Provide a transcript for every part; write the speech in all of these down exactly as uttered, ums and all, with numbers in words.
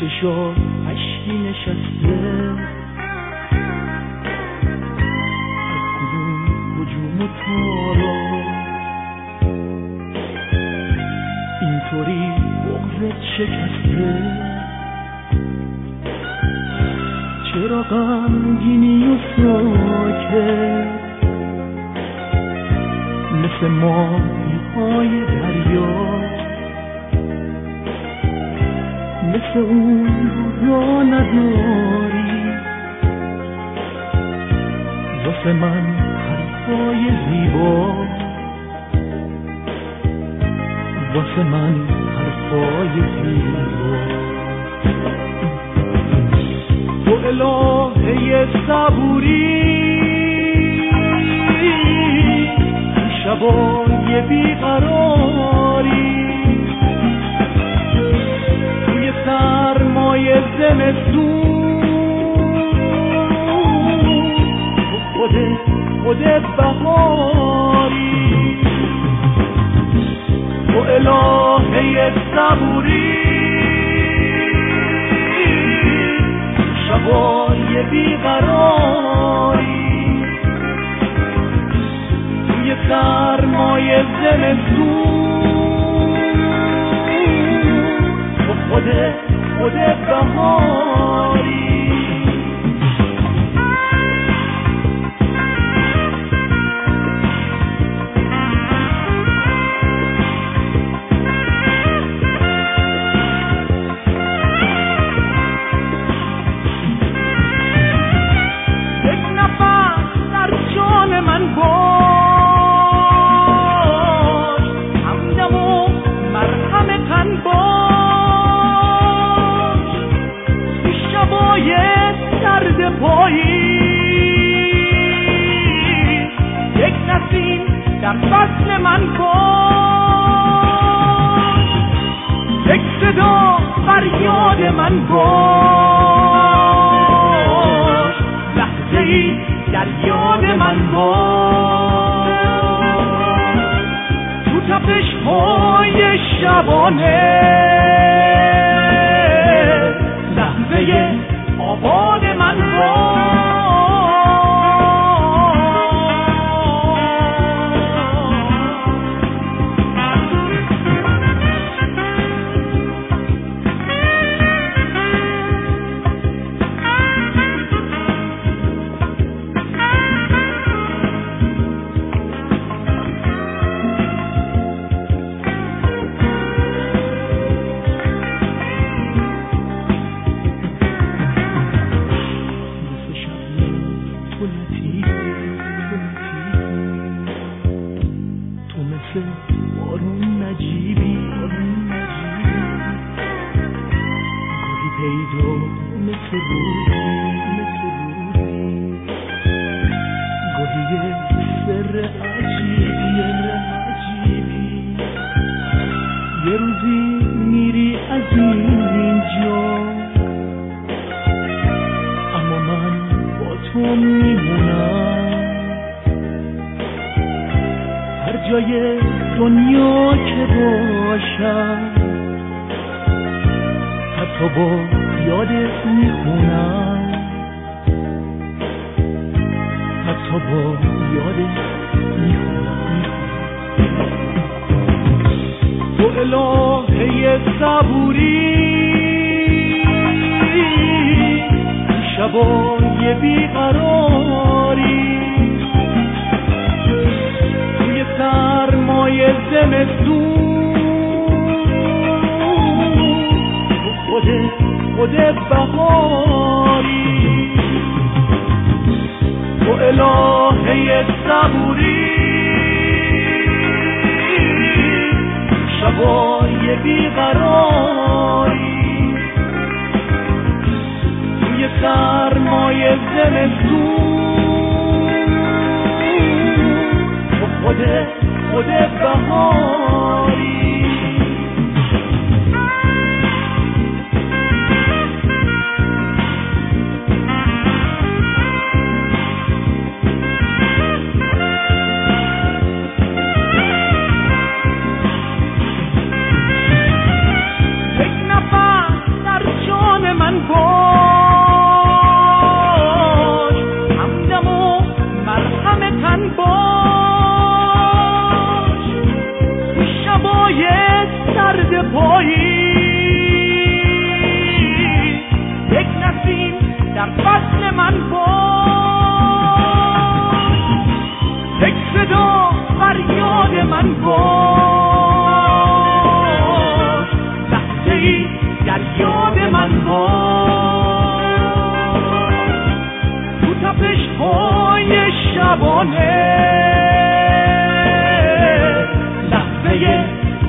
چشا اشکی نشسته، از کدوم هجوم و تارا اینطوری بغضت شکسته؟ چرا غمگینی و ساکت مثل ماهی های دریا، مثل اون را نداری واسه من حرفای زیبا، واسه من حرفای زیبا. تو الهه صبوری شبای بیقراری، توی سرمای زمستون تو خودت خودت بهاری. تو الهه صبوری شبای بیقراری، توی سرمای زمستون تو خودت خودت بهاری. یک نسیم در فصل من باش، یک صدا فریاد من باش، لحظه ای در یاد من باش. تو تپش های شبانه لحظه آباد من باش. بارون نجیبی گاهی پیدا مثل روزی مثل روزی، گاهی یه سر عجیبی عجیبی. یه روزی میری از اینجا اما من با تو میمونم، هر جای دنیا که باشم حتی با یادت میخونم، حتی با یادت میخونم. تو الهه صبوری شبای بیقراری، سرمای زمستون تو خودت خودت بهاری. تو الهه صبوری شبای بیقراری، توی سرمای زمستون تو خودت خودت بهاری. یک نفس در جان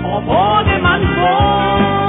آباد من تو